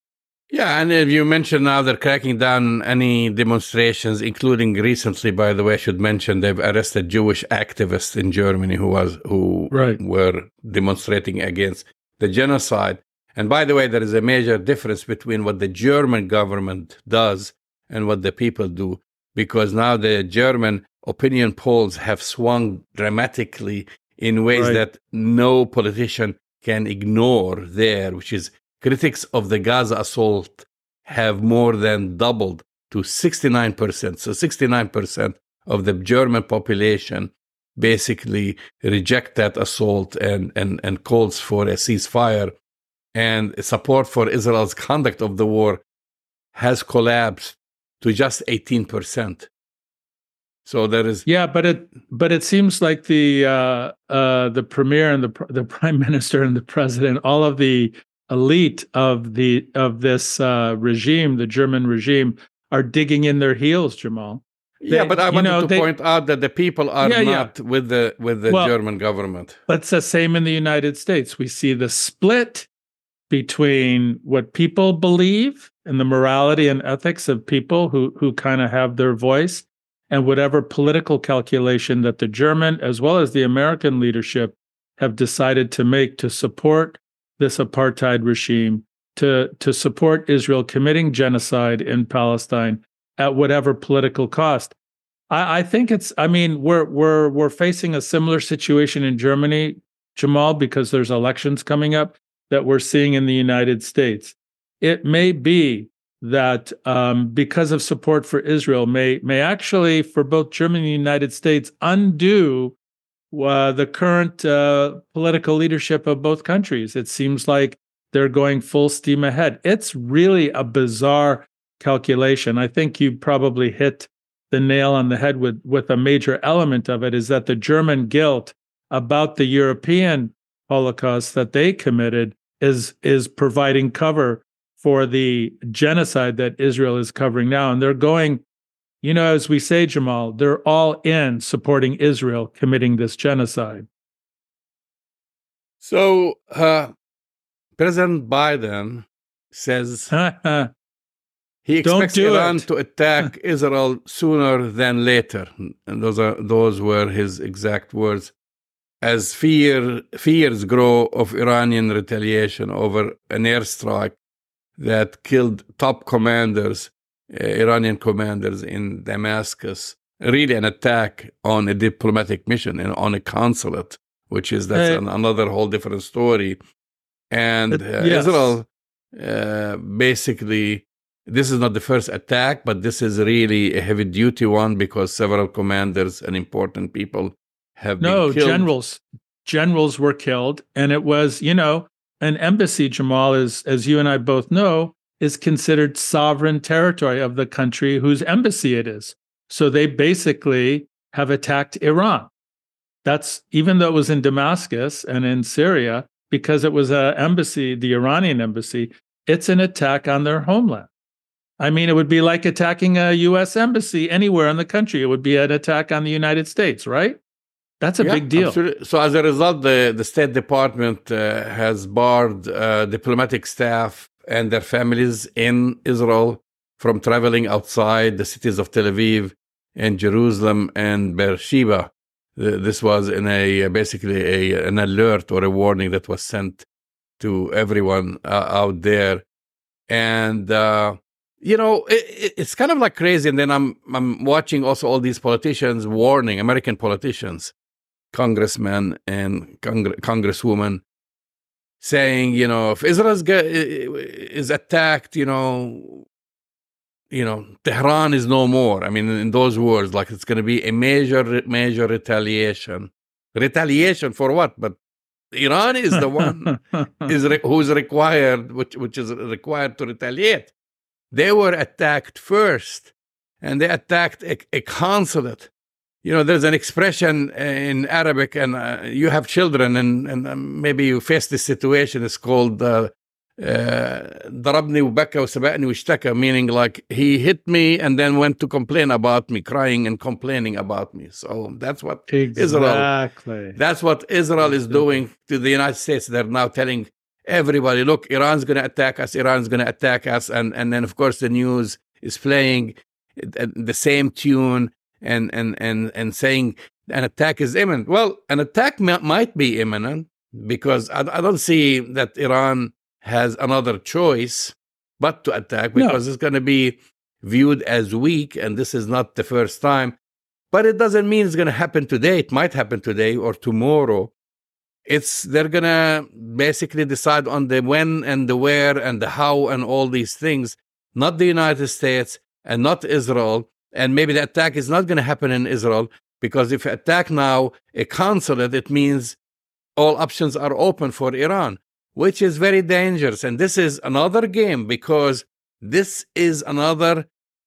Yeah, and if you mentioned now they're cracking down any demonstrations, including recently, by the way, I should mention they've arrested Jewish activists in Germany who was who right. were demonstrating against the genocide. And by the way, there is a major difference between what the German government does and what the people do, because now the German opinion polls have swung dramatically in ways right. that no politician can ignore there, which is critics of the Gaza assault have more than doubled to sixty-nine percent. So sixty-nine percent of the German population basically reject that assault and, and, and calls for a ceasefire. And support for Israel's conduct of the war has collapsed to just eighteen percent. So there is yeah, but it but it seems like the uh, uh, the premier and the the prime minister and the president, all of the elite of the of this uh, regime, the German regime, are digging in their heels, Jamal. They, yeah, but I wanted know, to they, point out that the people are yeah, not yeah. with the with the well, German government. But it's the same in the United States. We see the split between what people believe and the morality and ethics of people who who kind of have their voice, and whatever political calculation that the German as well as the American leadership have decided to make to support this apartheid regime, to to support Israel committing genocide in Palestine at whatever political cost. I, I think it's. I mean, we're we're we're facing a similar situation in Germany, Jamal, because there's elections coming up that we're seeing in the United States. It may be that um, because of support for Israel, may may actually, for both Germany and the United States, undo uh, the current uh, political leadership of both countries. It seems like they're going full steam ahead. It's really a bizarre calculation. I think you probably hit the nail on the head with, with a major element of it, is that the German guilt about the European Holocaust that they committed is is providing cover for the genocide that Israel is covering now. And they're going, you know, as we say, Jamal, they're all in supporting Israel committing this genocide. So uh, President Biden says he expects Iran it. to attack Israel sooner than later. And those are those were his exact words. As fear fears grow of Iranian retaliation over an airstrike that killed top commanders, uh, Iranian commanders in Damascus, really an attack on a diplomatic mission and on a consulate, which is that's uh, an, another whole different story. And uh, yes. Israel, uh, basically, this is not the first attack, but this is really a heavy-duty one because several commanders and important people have no, been killed. No, generals. Generals were killed, and it was, you know, an embassy, Jamal, is, as you and I both know, is considered sovereign territory of the country whose embassy it is. So they basically have attacked Iran. That's, even though it was in Damascus and in Syria, because it was an embassy, the Iranian embassy, it's an attack on their homeland. I mean, it would be like attacking a U S embassy anywhere in the country. It would be an attack on the United States, right? That's a yeah, big deal. Absolutely. So as a result, the, the State Department uh, has barred uh, diplomatic staff and their families in Israel from traveling outside the cities of Tel Aviv and Jerusalem and Beersheba. This was in a basically a, an alert or a warning that was sent to everyone uh, out there. And, uh, you know, it, it's kind of like crazy. And then I'm I'm watching also all these politicians warning, American politicians, congressmen and congr- congresswomen, saying, you know, if Israel is attacked, you know, you know, Tehran is no more. I mean, in those words, like it's going to be a major, major retaliation. Retaliation for what? But Iran is the one is re- who's required, which which is required to retaliate. They were attacked first, and they attacked a, a consulate. You know, there's an expression in Arabic, and uh, you have children, and, and um, maybe you face this situation. It's called uh, ضربني وبكى وسبقني واشتكى, meaning like he hit me and then went to complain about me, crying and complaining about me. So that's what exactly. Israel. That's what Israel is doing to the United States. They're now telling everybody, look, Iran's going to attack us. Iran's going to attack us, and and then of course the news is playing the same tune and and and and saying an attack is imminent. Well, an attack m- might be imminent because I, I don't see that Iran has another choice but to attack, because no. It's going to be viewed as weak, and this is not the first time. But it doesn't mean it's going to happen today. It might happen today or tomorrow. It's they're going to basically decide on the when and the where and the how and all these things, not the United States and not Israel. And maybe the attack is not going to happen in Israel, because if you attack now a consulate, it means all options are open for Iran, which is very dangerous. And this is another game, because this is another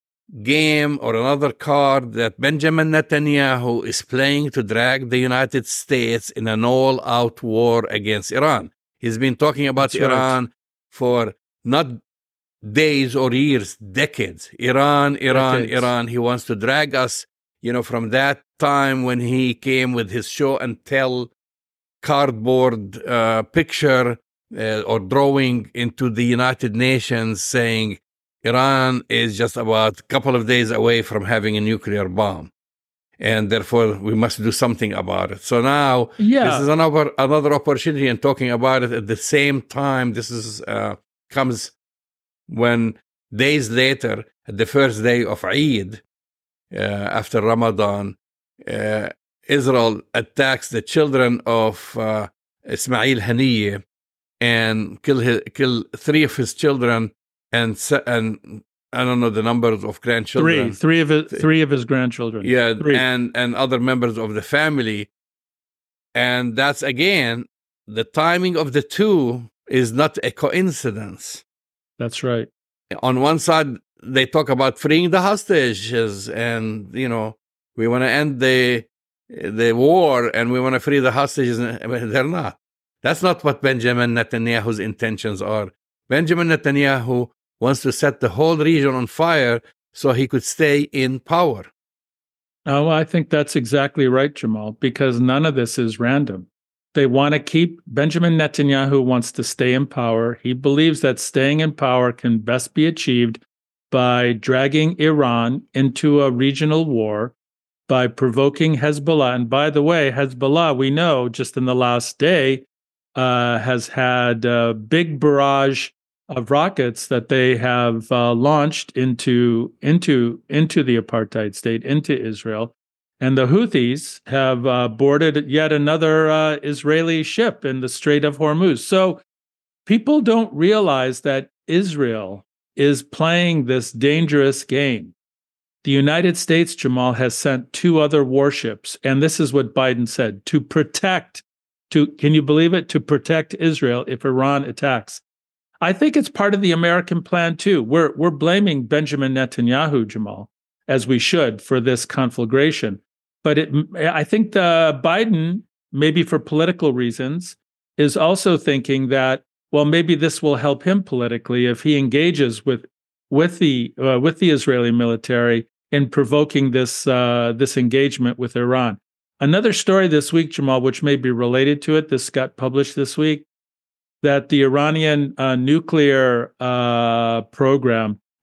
game or another card that Benjamin Netanyahu is playing to drag the United States in an all-out war against Iran. He's been talking about That's Iran right. for not days or years, decades. Iran, Iran, decades. Iran. He wants to drag us, you know, from that time when he came with his show and tell cardboard uh, picture uh, or drawing into the United Nations saying Iran is just about a couple of days away from having a nuclear bomb, and therefore we must do something about it. So now yeah. this is another another opportunity, and talking about it at the same time. This is uh, comes when days later, at the first day of Eid, uh, after Ramadan, uh, Israel attacks the children of uh, Ismail Haniyeh and kill his, kill three of his children. And and I don't know the numbers of grandchildren. Three, three of his, three of his grandchildren. Yeah, three. and and other members of the family. And that's again, the timing of the two is not a coincidence. That's right. On one side, they talk about freeing the hostages, and you know we want to end the the war and we want to free the hostages. They're not. That's not what Benjamin Netanyahu's intentions are. Benjamin Netanyahu wants to set the whole region on fire so he could stay in power. Oh, I think that's exactly right, Jamal, because none of this is random. They want to keep, Benjamin Netanyahu wants to stay in power. He believes that staying in power can best be achieved by dragging Iran into a regional war, by provoking Hezbollah. And by the way, Hezbollah, we know just in the last day, uh, has had a big barrage of rockets that they have uh, launched into into into the apartheid state, into Israel, and the Houthis have uh, boarded yet another uh, Israeli ship in the Strait of Hormuz. So people don't realize that Israel is playing this dangerous game. The United States, Jamal, has sent two other warships, and this is what Biden said, to protect, to can you believe it, to protect Israel if Iran attacks. I think it's part of the American plan, too. We're we're blaming Benjamin Netanyahu, Jamal, as we should, for this conflagration. But it, I think the Biden, maybe for political reasons, is also thinking that, well, maybe this will help him politically if he engages with with the uh, with the Israeli military in provoking this uh, this engagement with Iran. Another story this week, Jamal, which may be related to it, this got published this week, that the Iranian uh, nuclear uh, program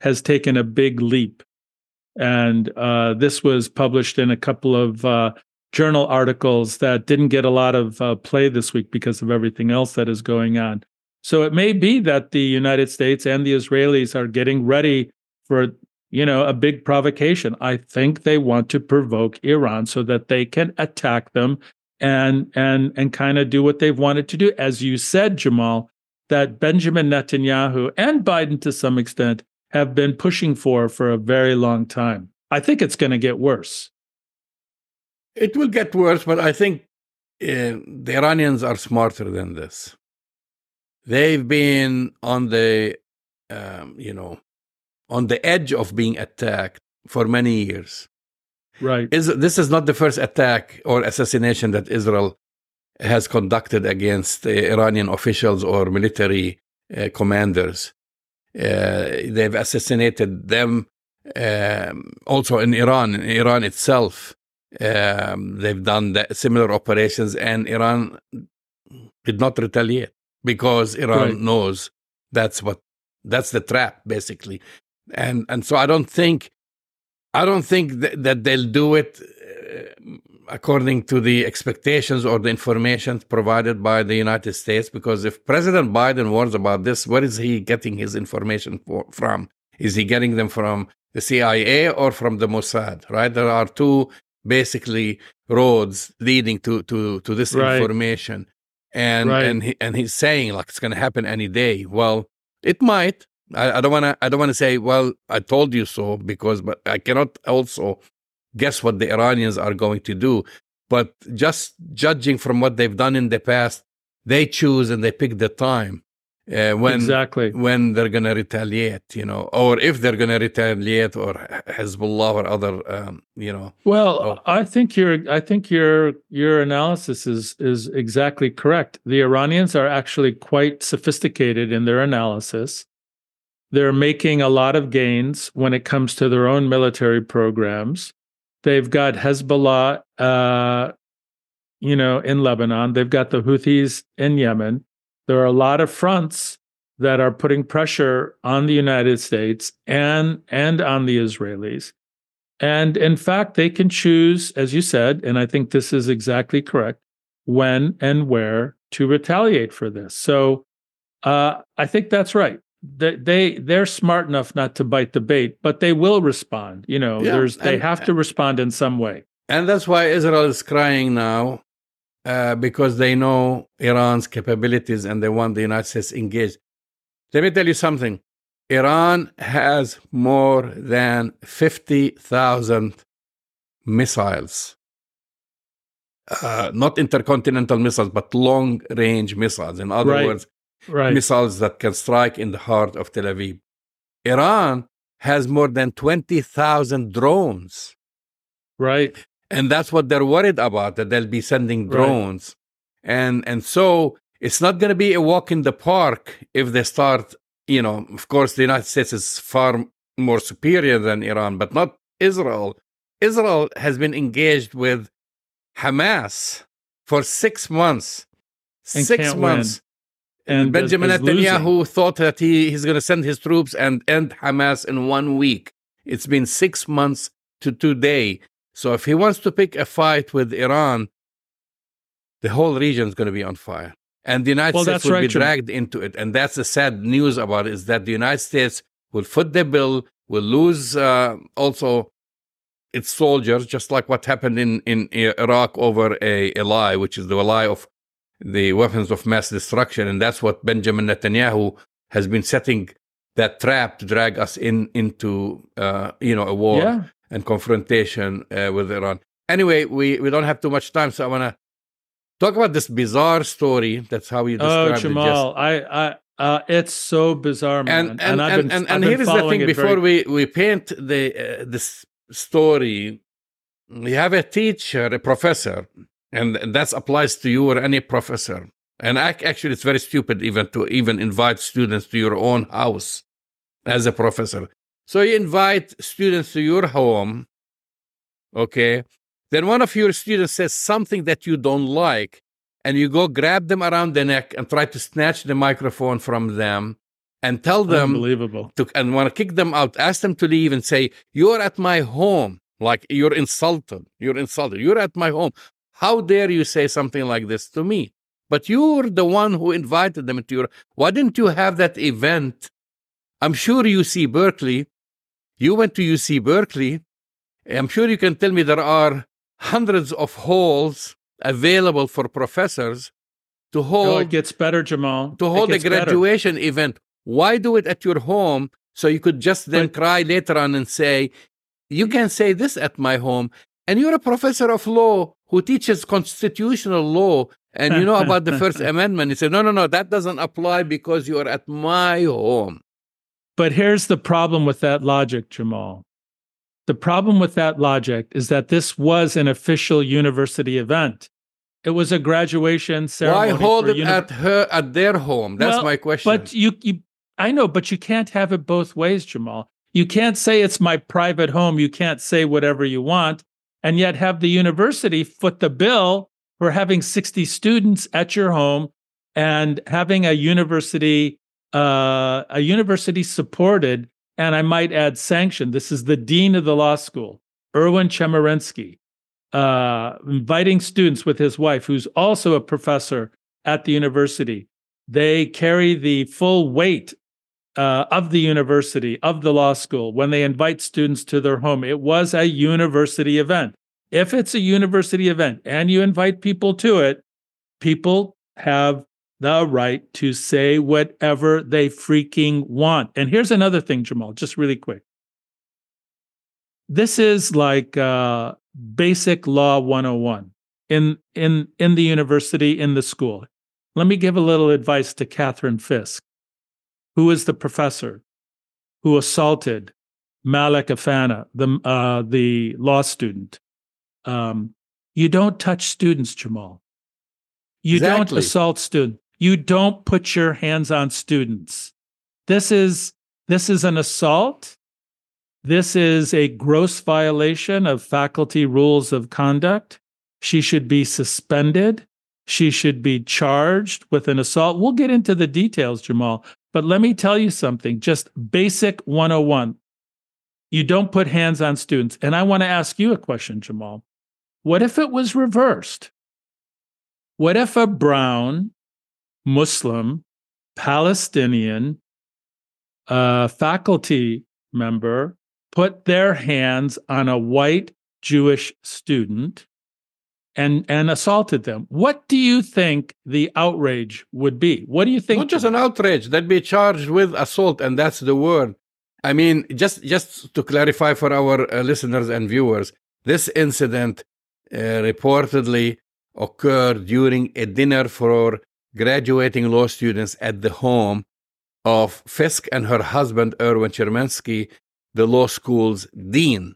has taken a big leap. And uh, this was published in a couple of uh, journal articles that didn't get a lot of uh, play this week because of everything else that is going on. So it may be that the United States and the Israelis are getting ready for, you know, a big provocation. I think they want to provoke Iran so that they can attack them and and and kind of do what they've wanted to do. As you said, Jamal, that Benjamin Netanyahu and Biden to some extent have been pushing for for a very long time. I think it's going to get worse. It will get worse, but I think uh, the Iranians are smarter than this. They've been on the, um, you know, on the edge of being attacked for many years. Right. Is this is not the first attack or assassination that Israel has conducted against uh, Iranian officials or military uh, commanders. Uh, they've assassinated them um, also in Iran, in Iran itself. Um, they've done the similar operations, and Iran did not retaliate because Iran Right. knows that's what that's the trap, basically. And and so I don't think I don't think th- that they'll do it uh, according to the expectations or the information provided by the United States. Because if President Biden warns about this, where is he getting his information for, from? Is he getting them from the C I A or from the Mossad? Right? There are two basically roads leading to to to this Right. information, and Right. and he, and he's saying like it's going to happen any day. Well, it might. I, I don't want to. I don't want to say, well, I told you so, because, but I cannot also guess what the Iranians are going to do. But just judging from what they've done in the past, they choose and they pick the time uh, when Exactly. when they're going to retaliate, you know, or if they're going to retaliate, or Hezbollah or other, um, you know. Well, Oh. I think your I think your your analysis is is exactly correct. The Iranians are actually quite sophisticated in their analysis. They're making a lot of gains when it comes to their own military programs. They've got Hezbollah, uh, you know, in Lebanon. They've got the Houthis in Yemen. There are a lot of fronts that are putting pressure on the United States and and on the Israelis. And in fact, they can choose, as you said, and I think this is exactly correct, when and where to retaliate for this. So uh, I think that's right. They, they they're smart enough not to bite the bait, but they will respond. You know, Yeah, there's they and- have to respond in some way. And that's why Israel is crying now, uh, because they know Iran's capabilities and they want the United States engaged. Let me tell you something. Iran has more than fifty thousand missiles. Uh, not intercontinental missiles, but long-range missiles. In other Right. words, Right. missiles that can strike in the heart of Tel Aviv. Iran has more than twenty thousand drones. Right. And that's what they're worried about, that they'll be sending Right. drones. And and so it's not going to be a walk in the park if they start, you know, of course, the United States is far more superior than Iran, but not Israel. Israel has been engaged with Hamas for six months. And six can't months. win. And Benjamin is- is losing. Netanyahu thought that he, he's going to send his troops and end Hamas in one week. It's been six months to today. So if he wants to pick a fight with Iran, the whole region is going to be on fire. And the United Well, States that's will right, be Jim. dragged into it. And that's the sad news about it, is that the United States will foot the bill, will lose uh, also its soldiers, just like what happened in, in Iraq over a, a lie, which is the lie of the weapons of mass destruction. And that's what Benjamin Netanyahu has been setting that trap to drag us in into, uh, you know, a war Yeah. and confrontation uh, with Iran. Anyway, we, we don't have too much time, so I want to talk about this bizarre story. That's how you Oh, described it. Jamal, I, I, uh, it's so bizarre, man. And and I've and, been, and, I've and been here is the following thing: it before very- we we paint the uh, this story, we have a teacher, a professor, and that applies to you or any professor. And ac- actually, it's very stupid even to even invite students to your own house as a professor. So you invite students to your home, okay? Then one of your students says something that you don't like, and you go grab them around the neck and try to snatch the microphone from them and tell them Unbelievable. to, and want to kick them out, ask them to leave and say, you're at my home. Like, you're insulted. You're insulted. You're at my home. How dare you say something like this to me? But you're the one who invited them to your, why didn't you have that event? I'm sure U C Berkeley, you went to U C Berkeley. I'm sure you can tell me there are hundreds of halls available for professors to hold. Oh, it gets better, Jamal. To hold a graduation better. event. Why do it at your home so you could just then but, cry later on and say, you can say this at my home? And you're a professor of law who teaches constitutional law and you know about the First Amendment. You say, no, no, no, that doesn't apply because you're at my home. But here's the problem with that logic, Jamal. The problem with that logic is that this was an official university event. It was a graduation ceremony. Why hold it uni- at her at their home? That's well, my question. But you, you, I know, but you can't have it both ways, Jamal. You can't say it's my private home. You can't say whatever you want, and yet have the university foot the bill for having sixty students at your home and having a university, uh, a university supported, and I might add sanctioned. This is the dean of the law school, Erwin Chemerinsky. Uh, inviting students with his wife, who's also a professor at the university. They carry the full weight uh, of the university, of the law school, when they invite students to their home. It was a university event. If it's a university event and you invite people to it, people have the right to say whatever they freaking want. And here's another thing, Jamal, just really quick. This is like uh, basic law one oh one in, in, in the university, in the school. Let me give a little advice to Catherine Fisk, who is the professor who assaulted Malik Afana, the, uh, the law student. Um, you don't touch students, Jamal. You Exactly. don't assault students. You don't put your hands on students. This is, this is an assault. This is a gross violation of faculty rules of conduct. She should be suspended. She should be charged with an assault. We'll get into the details, Jamal, but let me tell you something, just basic one oh one. You don't put hands on students. And I want to ask you a question, Jamal. What if it was reversed? What if a brown, Muslim, Palestinian uh, faculty member put their hands on a white Jewish student and, and assaulted them? What do you think the outrage would be? What do you think? Not just an outrage, they'd be charged with assault, and that's the word. I mean, just, just to clarify for our uh, listeners and viewers, this incident uh, reportedly occurred during a dinner for graduating law students at the home of Fisk and her husband, Erwin Chemerinsky, the law school's dean.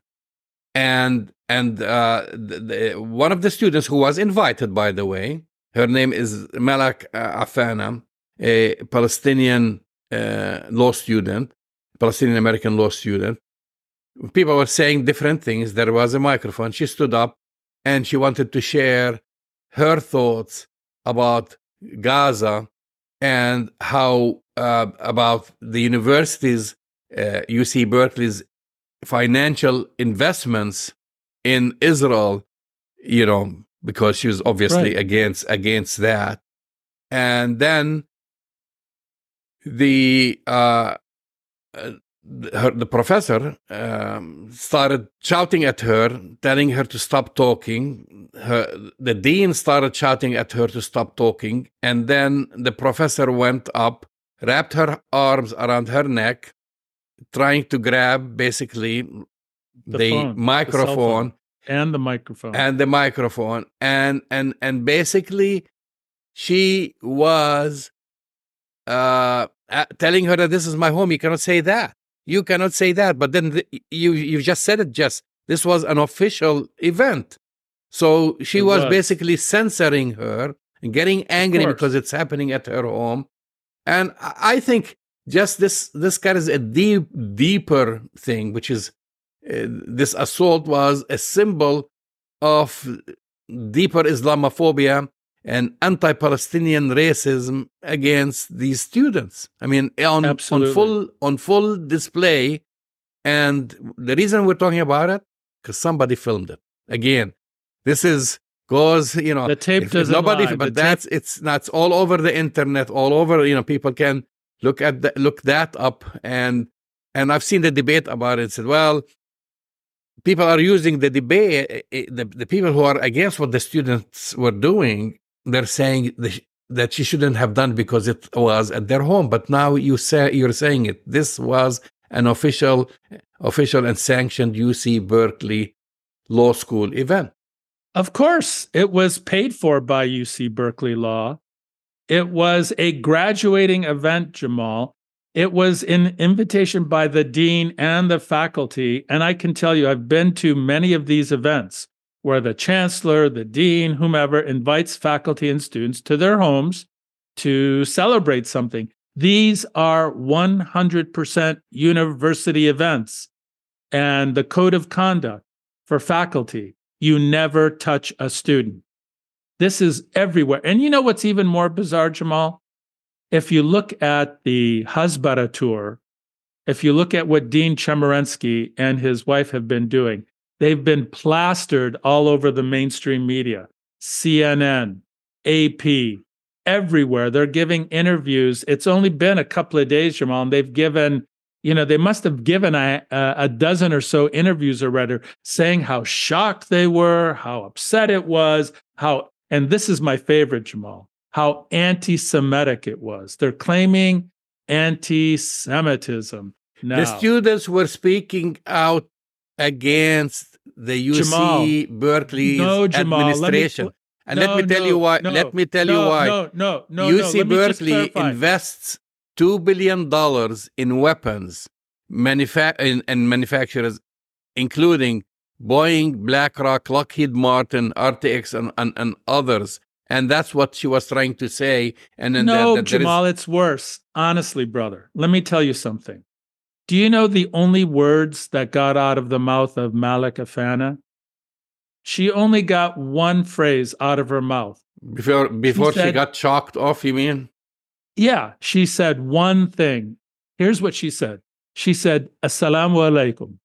And and uh, the, the, one of the students who was invited, by the way, her name is Malik uh, Afana, a Palestinian uh, law student, Palestinian American law student. People were saying different things. There was a microphone. She stood up and she wanted to share her thoughts about Gaza and how uh, about the university's, uh, U C Berkeley's financial investments in Israel, you know, because she was obviously Right. against against that. And then the uh, uh, her, the professor um, started shouting at her, telling her to stop talking. Her, the dean started shouting at her to stop talking. And then the professor went up, wrapped her arms around her neck, trying to grab basically The the, phone, the microphone cell phone. And the microphone. and the microphone. And, and, and basically she was uh, uh, telling her that this is my home. You cannot say that. You cannot say that. But then the, you you just said it. Just this was an official event, so she was, was. basically censoring her and getting angry course. because it's happening at her home. And I I think just this this carries a deep deeper thing, which is uh, this assault was a symbol of deeper Islamophobia and anti-Palestinian racism against these students. I mean, on, on full on full display. And the reason we're talking about it, because somebody filmed it. Again, this is goes, you know, the tape doesn't nobody, lie. but the that's tape... it's that's all over the internet, all over. You know, people can look at the, look that up, and and I've seen the debate about it. And said, well, people are using the debate. The the people who are against what the students were doing, they're saying the, that she shouldn't have done because it was at their home. But now you say you're saying it. This was an official, official and sanctioned U C Berkeley Law School event. Of course, it was paid for by U C Berkeley Law. It was a graduating event, Jamal. It was an invitation by the dean and the faculty. And I can tell you, I've been to many of these events where the chancellor, the dean, whomever invites faculty and students to their homes to celebrate something. These are one hundred percent university events, and the code of conduct for faculty, you never touch a student. This is everywhere. And you know what's even more bizarre, Jamal? If you look at the Hasbara tour, if you look at what Dean Chemerinsky and his wife have been doing, they've been plastered all over the mainstream media, C N N, A P, everywhere. They're giving interviews. It's only been a couple of days, Jamal, and they've given, you know, they must have given a, a dozen or so interviews already saying how shocked they were, how upset it was, how, and this is my favorite, Jamal, how anti-Semitic it was. They're claiming anti-Semitism. Now, the students were speaking out against the U C Jamal, Berkeley's no, Jamal, administration. Let me, And no, let me tell no, you why. No, let me tell no, you why. No, no, no, U C no. Berkeley invests two billion dollars in weapons manufa- in, and manufacturers, including Boeing, BlackRock, Lockheed Martin, R T X, and, and, and others. And that's what she was trying to say. And then no, that, that Jamal, is... it's worse. Honestly, brother, let me tell you something. Do you know the only words that got out of the mouth of Malik Afana? She only got one phrase out of her mouth. Before before she, she, said, she got chalked off, you mean? Yeah, she said one thing. Here's what she said. She said, Assalamu alaikum.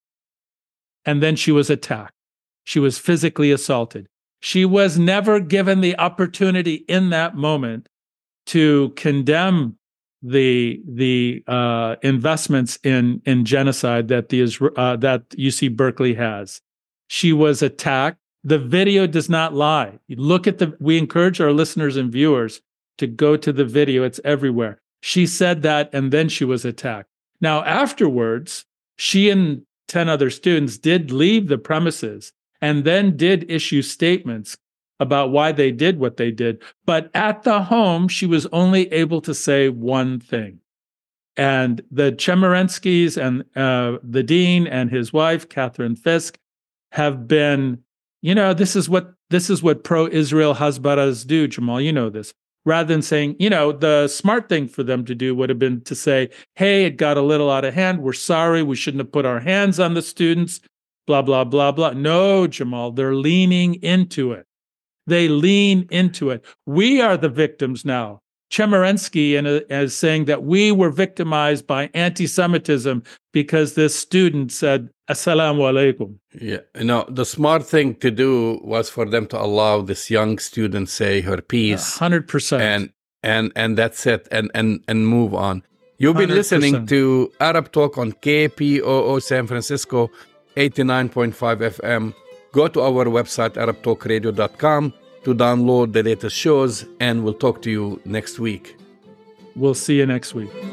And then she was attacked. She was physically assaulted. She was never given the opportunity in that moment to condemn the the uh, investments in in genocide that the uh, that U C Berkeley has. She was attacked. The video does not lie. You look at the. We encourage our listeners and viewers to go to the video. It's everywhere. She said that, and then she was attacked. Now, afterwards, she and ten other students did leave the premises and then did issue statements about why they did what they did. But at the home, she was only able to say one thing. And the Chemerenskys and uh, the dean and his wife, Catherine Fisk, have been, you know, this is what this is what pro-Israel Hasbaras do, Jamal. You know this. Rather than saying, you know, the smart thing for them to do would have been to say, hey, it got a little out of hand. We're sorry. We shouldn't have put our hands on the students, blah, blah, blah, blah. No, Jamal, they're leaning into it. They lean into it. We are the victims now. Chemerinsky is saying that we were victimized by anti-Semitism because this student said, Assalamu alaikum. Yeah, no, the smart thing to do was for them to allow this young student say her piece. one hundred percent. And and and that's it, and and and move on. You've been one hundred percent listening to Arab Talk on K P O O San Francisco, eighty-nine point five F M. Go to our website, arab talk radio dot com, to download the latest shows, and we'll talk to you next week. We'll see you next week.